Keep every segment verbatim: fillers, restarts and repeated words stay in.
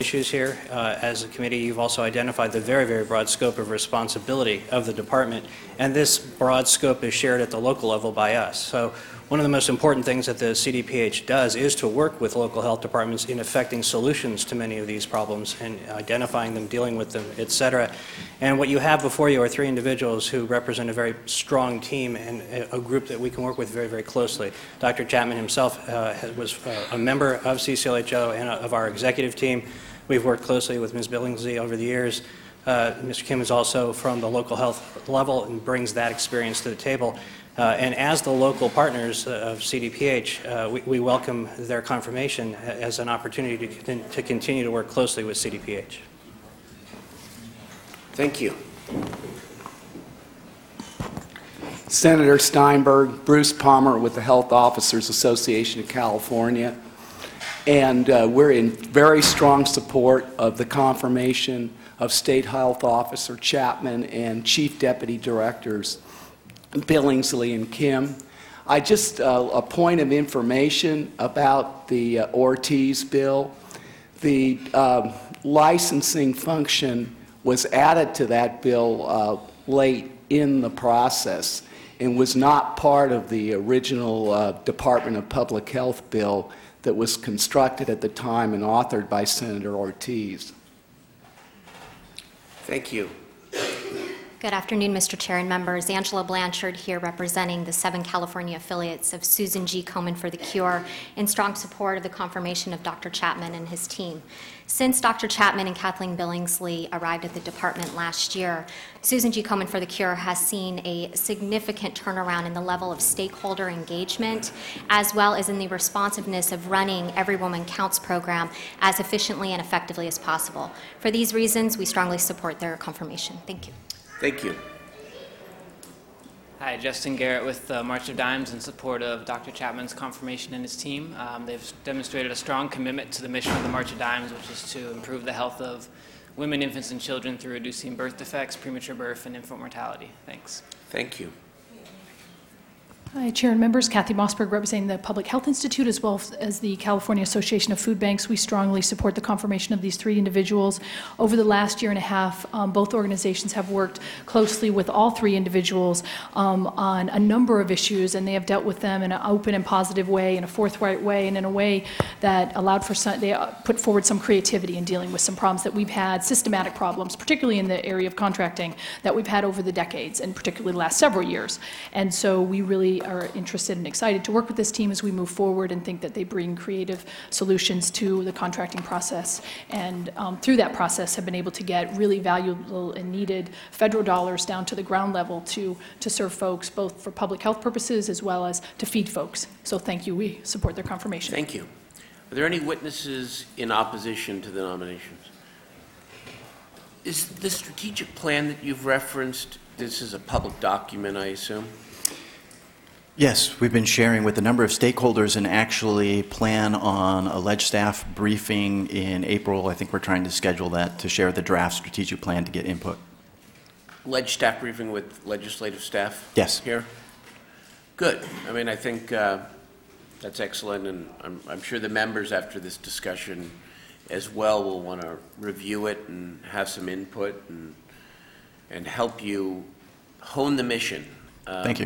issues here. Uh, as a committee, you've also identified the very, very broad scope of responsibility of the department, and this broad scope is shared at the local level by us. So one of the most important things that the C D P H does is to work with local health departments in effecting solutions to many of these problems and identifying them, dealing with them, et cetera. And what you have before you are three individuals who represent a very strong team and a group that we can work with very, very closely. Doctor Chapman himself uh, was uh, a member of C C L H O and of our executive team. We've worked closely with Miz Billingsley over the years. Uh, Mister Kim is also from the local health level and brings that experience to the table. Uh, and as the local partners of C D P H, uh, we, we welcome their confirmation as an opportunity to, to continue to work closely with C D P H. Thank you. Senator Steinberg, Bruce Palmer with the Health Officers Association of California. And uh, we're in very strong support of the confirmation of State Health Officer Chapman and Chief Deputy Directors Billingsley and Kim. I just, uh, a point of information about the uh, Ortiz bill. The uh, licensing function was added to that bill uh, late in the process and was not part of the original uh, Department of Public Health bill that was constructed at the time and authored by Senator Ortiz. Thank you. Good afternoon, Mister Chair and members. Angela Blanchard here representing the seven California affiliates of Susan G. Komen for the Cure in strong support of the confirmation of Doctor Chapman and his team. Since Doctor Chapman and Kathleen Billingsley arrived at the department last year, Susan G. Komen for the Cure has seen a significant turnaround in the level of stakeholder engagement, as well as in the responsiveness of running Every Woman Counts program as efficiently and effectively as possible. For these reasons, we strongly support their confirmation. Thank you. Thank you. Hi, Justin Garrett with the March of Dimes in support of Doctor Chapman's confirmation and his team. Um, they've demonstrated a strong commitment to the mission of the March of Dimes, which is to improve the health of women, infants, and children through reducing birth defects, premature birth, and infant mortality. Thanks. Thank you. Hi, Chair and members. Kathy Mossberg representing the Public Health Institute as well as the California Association of Food Banks. We strongly support the confirmation of these three individuals. Over the last year and a half, um, both organizations have worked closely with all three individuals um, on a number of issues, and they have dealt with them in an open and positive way, in a forthright way, and in a way that allowed for some, they put forward some creativity in dealing with some problems that we've had, systematic problems, particularly in the area of contracting that we've had over the decades, and particularly the last several years. And so we really are interested and excited to work with this team as we move forward and think that they bring creative solutions to the contracting process, and um, through that process have been able to get really valuable and needed federal dollars down to the ground level to, to serve folks both for public health purposes as well as to feed folks. So thank you. We support their confirmation. Thank you. Are there any witnesses in opposition to the nominations? Is the strategic plan that you've referenced, this is a public document, I assume? Yes, we've been sharing with a number of stakeholders and actually plan on a ledge staff briefing in April. I think we're trying to schedule that to share the draft strategic plan to get input. Ledge staff briefing with legislative staff? Yes. Here? Good. I mean, I think uh, that's excellent, and I'm, I'm sure the members after this discussion as well will want to review it and have some input and, and help you hone the mission. Um, Thank you.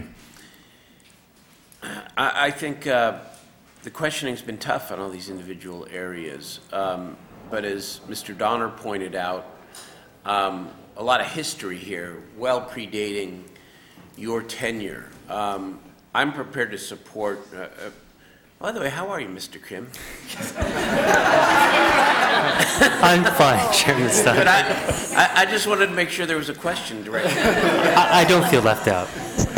I, I think uh, the questioning's been tough on all these individual areas, um, but as Mister Donner pointed out, um, a lot of history here, well predating your tenure. Um, I'm prepared to support. Uh, uh, by the way, how are you, Mister Kim? I'm fine, Chairman Stein. But I, I, I just wanted to make sure there was a question directed. I, I don't feel left out.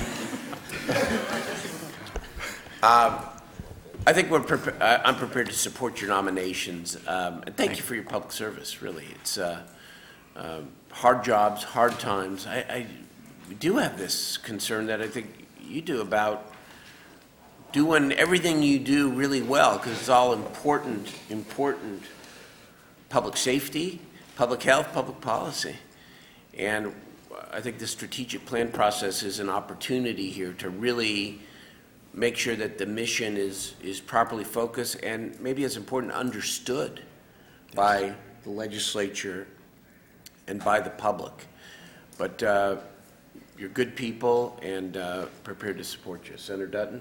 Um, I think we're prepa- uh, I'm prepared to support your nominations, um, and thank you for your public service. Really, it's uh, uh, hard jobs, hard times. I, I we do have this concern that I think you do about doing everything you do really well, because it's all important, important public safety, public health, public policy, and I think the strategic plan process is an opportunity here to really make sure that the mission is, is properly focused and maybe as important, understood by the legislature and by the public. But uh, you're good people and uh, prepared to support you. Senator Dutton?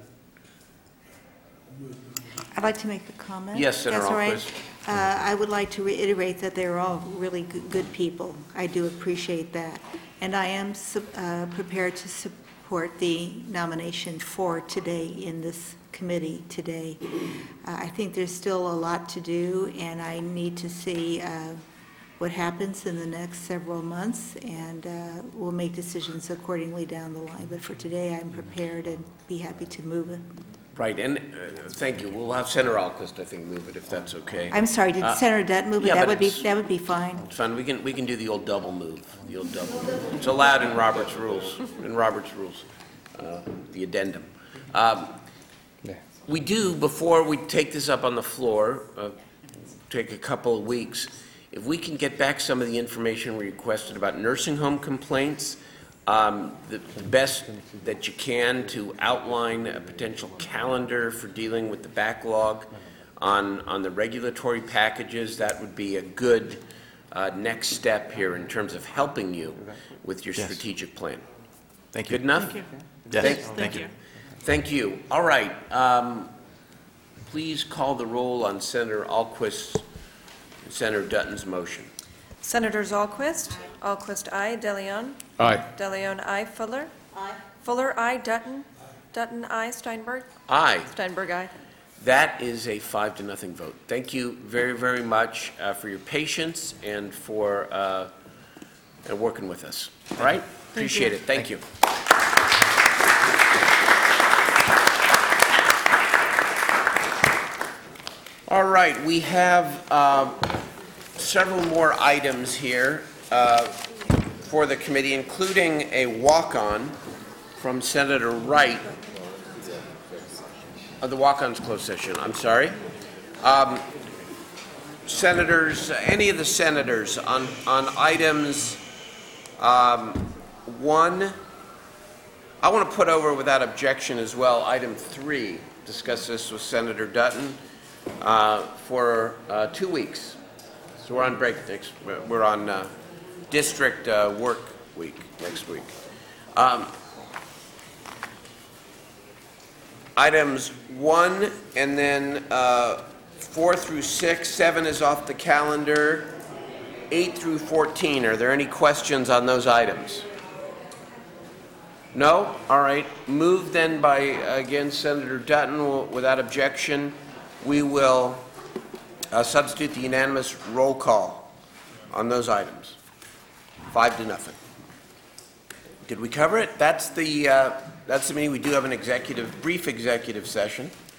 I'd like to make a comment. Yes, Senator That's all right. Alquist. Uh, I would like to reiterate that they're all really good good people. I do appreciate that. And I am su- uh, prepared to support the nomination for today in this committee today. Uh, I think there's still a lot to do, and I need to see uh, what happens in the next several months, and uh, we'll make decisions accordingly down the line. But for today, I'm prepared and be happy to move it. Right, and uh, thank you. We'll have Senator Alquist, I think, move it if that's okay. I'm sorry, did Uh, Senator Dutton move it? yeah, That but would be, it's- that would be fine. It's fine. We can, we can do the old double move, the old double move. It's allowed in Robert's rules, in Robert's rules, uh, the addendum. Um, We do, before we take this up on the floor, uh, take a couple of weeks, if we can get back some of the information we requested about nursing home complaints, um, the the best that you can to outline a potential calendar for dealing with the backlog on, on the regulatory packages, that would be a good uh, next step here in terms of helping you with your Yes. strategic plan. Thank you. Good enough? Yes, Thank- thank you. Thank you. All right. Um, please call the roll on Senator Alquist's and Senator Dutton's motion. Senators Alquist. Alquist, aye. DeLeon. Aye. DeLeon, aye. Fuller. Aye. Fuller, aye. Dutton. Dutton, aye. Steinberg. Aye. Steinberg, aye. That is a five to nothing vote. Thank you very, very much uh, for your patience and for uh, and working with us. All right? Appreciate it. Thank you. All right, we have uh, several more items here uh, for the committee, including a walk-on from Senator Wright. Uh, the walk-on's closed session, I'm sorry. Um, senators, any of the senators on, on items um, one, I want to put over without objection as well, item three, discuss this with Senator Dutton. Uh, for uh, two weeks. So we're on break next, we're on uh, district uh, work week next week. Um, items one and then uh, four through six, seven is off the calendar, eight through fourteen. Are there any questions on those items? No? All right. Moved then by, again, Senator Dutton will, without objection. We will uh, substitute the unanimous roll call on those items. Five to nothing. Did we cover it? That's the, uh, that's the meeting. We do have an executive, brief executive session.